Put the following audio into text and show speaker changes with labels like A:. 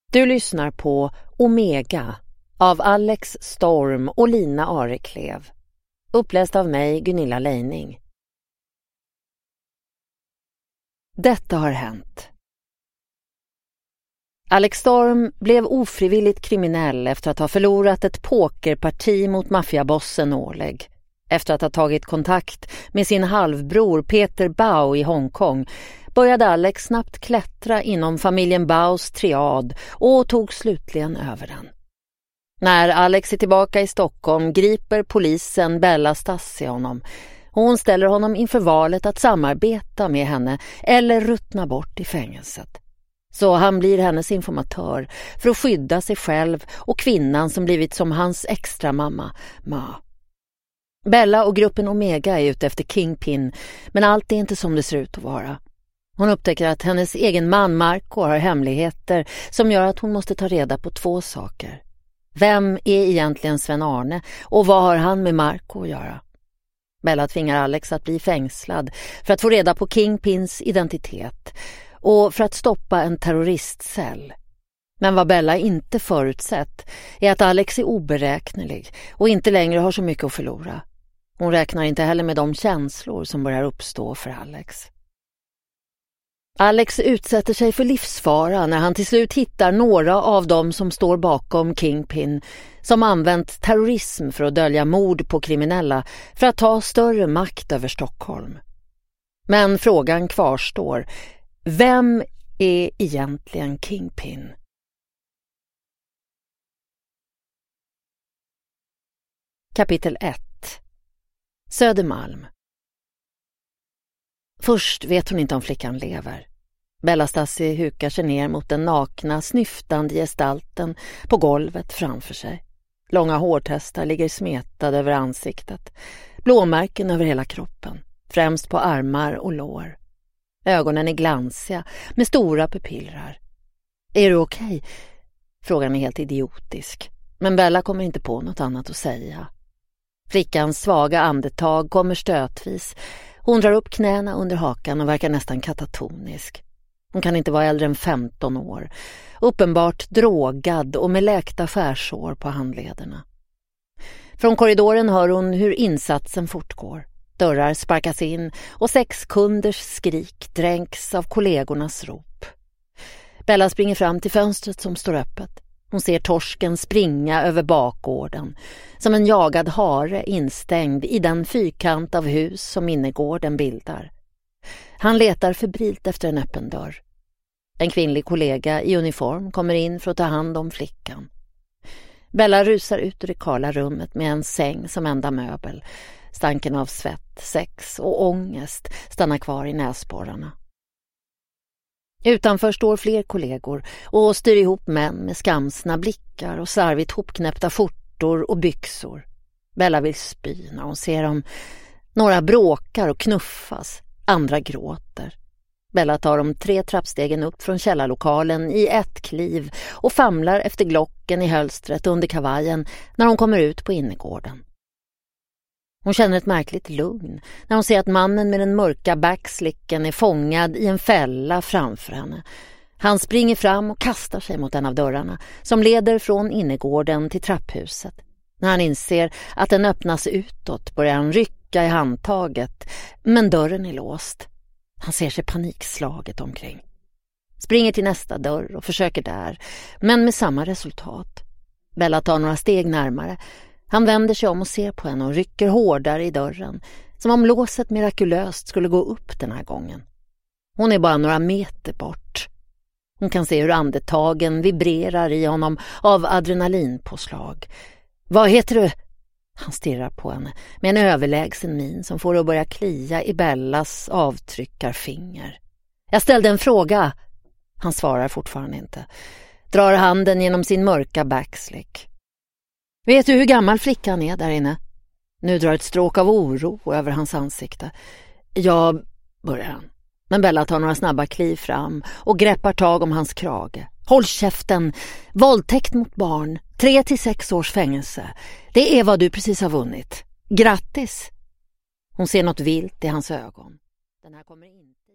A: Du lyssnar på Omega av Alex Storm och Lina Areklev. Uppläst av mig, Gunilla Leining. Detta har hänt. Alex Storm blev ofrivilligt kriminell efter att ha förlorat ett pokerparti mot maffiabossen Oleg. Efter att ha tagit kontakt med sin halvbror Peter Bao i Hongkong började Alex snabbt klättra inom familjen Baos triad och tog slutligen över den. När Alex är tillbaka i Stockholm griper polisen Bella Stassi honom och hon ställer honom inför valet att samarbeta med henne eller ruttna bort i fängelset. Så han blir hennes informatör för att skydda sig själv och kvinnan som blivit som hans extra mamma, Ma. Bella och gruppen Omega är ute efter Kingpin, men allt är inte som det ser ut att vara. Hon upptäcker att hennes egen man Marco har hemligheter som gör att hon måste ta reda på 2 saker. Vem är egentligen Sven Arne och vad har han med Marco att göra? Bella tvingar Alex att bli fängslad för att få reda på Kingpins identitet och för att stoppa en terroristcell. Men vad Bella inte förutsett är att Alex är oberäknelig och inte längre har så mycket att förlora. Hon räknar inte heller med de känslor som börjar uppstå för Alex. Alex utsätter sig för livsfara när han till slut hittar några av dem som står bakom Kingpin som använt terrorism för att dölja mord på kriminella för att ta större makt över Stockholm. Men frågan kvarstår. Vem är egentligen Kingpin? Kapitel 1. Södermalm. Först vet hon inte om flickan lever. Bella Stassi hukar sig ner mot den nakna, snyftande gestalten på golvet framför sig. Långa hårtestar ligger smetade över ansiktet. Blåmärken över hela kroppen, främst på armar och lår. Ögonen är glansiga med stora pupillrar. Är du okej? Frågan är helt idiotisk, men Bella kommer inte på något annat att säga. Flickans svaga andetag kommer stötvis. Hon drar upp knäna under hakan och verkar nästan katatonisk. Hon kan inte vara äldre än 15 år. Uppenbart drogad och med läkta skärsår på handlederna. Från korridoren hör hon hur insatsen fortgår. Dörrar sparkas in och 6 kunders skrik dränks av kollegornas rop. Bella springer fram till fönstret som står öppet. Hon ser torsken springa över bakgården, som en jagad hare instängd i den fyrkant av hus som innergården bildar. Han letar febrilt efter en öppen dörr. En kvinnlig kollega i uniform kommer in för att ta hand om flickan. Bella rusar ut ur det kala rummet med en säng som enda möbel. Stanken av svett, sex och ångest stannar kvar i näsborrarna. Utanför står fler kollegor och styr ihop män med skamsna blickar och sarvigt hopknäppta skjortor och byxor. Bella vill spy när hon ser dem. Några bråkar och knuffas, andra gråter. Bella tar de 3 trappstegen upp från källarlokalen i ett kliv och famlar efter glocken i hölstret under kavajen när hon kommer ut på innergården. Hon känner ett märkligt lugn när hon ser att mannen med den mörka backslicken är fångad i en fälla framför henne. Han springer fram och kastar sig mot en av dörrarna som leder från innergården till trapphuset. När han inser att den öppnas utåt börjar han rycka i handtaget, men dörren är låst. Han ser sig panikslaget omkring. Springer till nästa dörr och försöker där, men med samma resultat. Bella tar några steg närmare. Han vänder sig om och ser på henne och rycker hårdare i dörren, som om låset mirakulöst skulle gå upp den här gången. Hon är bara några meter bort. Hon kan se hur andetagen vibrerar i honom av adrenalinpåslag. Vad heter du? Han stirrar på henne med en överlägsen min som får att börja klia i Bellas avtryckarfinger. Jag ställde en fråga. Han svarar fortfarande inte. Drar handen genom sin mörka backslick. Vet du hur gammal flickan är där inne? Nu drar ett stråk av oro över hans ansikte. Jag, börjar han. Men Bella tar några snabba kliv fram och greppar tag om hans krage. Håll käften! Våldtäkt mot barn. 3 till 6 års fängelse. Det är vad du precis har vunnit. Grattis! Hon ser något vilt i hans ögon. Den här kommer inte...